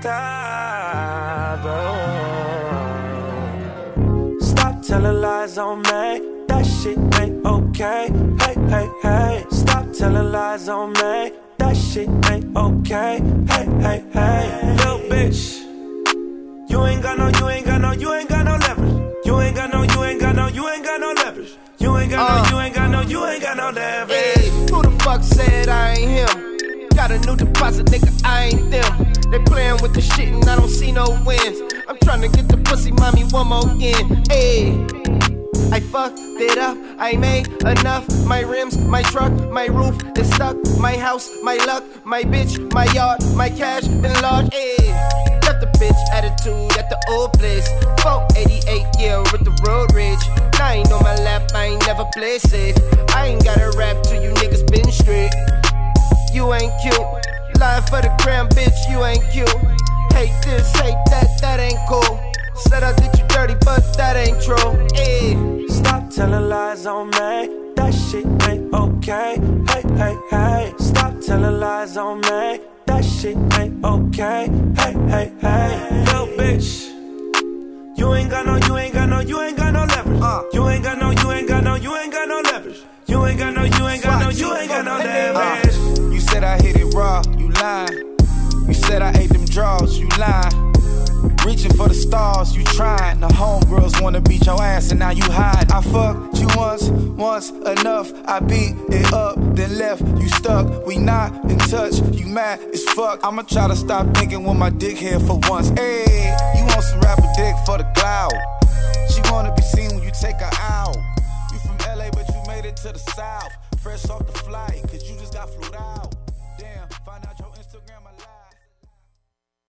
stop. Oh. Stop telling lies on me. That shit ain't okay. Hey, hey, hey. Stop telling lies on me. That shit ain't okay. Hey, hey, hey. Little bitch. You ain't got no leverage. You ain't got no leverage. You ain't got no leverage. Hey, who the fuck said I ain't him? Got a new deposit, nigga, I ain't them. They playin' with the shit and I don't see no wins. I'm tryna get the pussy, mommy, one more again. Hey, I fucked it up, I made enough. My rims, my truck, my roof is stuck. My house, my luck, my bitch, my yard, my cash been large. Hey, left the bitch attitude at the old place. 488, yeah, with the road rage. 9 on my lap, I ain't never play safe. I ain't gotta rap till you niggas been straight. You ain't cute, lying for the gram, bitch, you ain't cute. Hate this, hate that, that ain't cool. Said I did you dirty, but that ain't true. Hey. Stop telling lies on me. That shit ain't okay. Hey, hey, hey. Stop telling lies on me. That shit ain't okay. Hey, hey, hey. Little bitch. You ain't got no leverage. You ain't got no leverage. You ain't got no leverage. You said I hit it raw, you lying. You said I ate them draws, you lying. Reaching for the stars, you trying. The homegirls wanna beat your ass and now you hide. I fucked you once enough. I beat it up, then left you stuck. We not in touch, you mad as fuck. I'ma try to stop thinking with my dick here for once. Hey, you want some rapper dick for the cloud. She wanna be seen when you take her out. You from LA but you made it to the South. Fresh off the flight.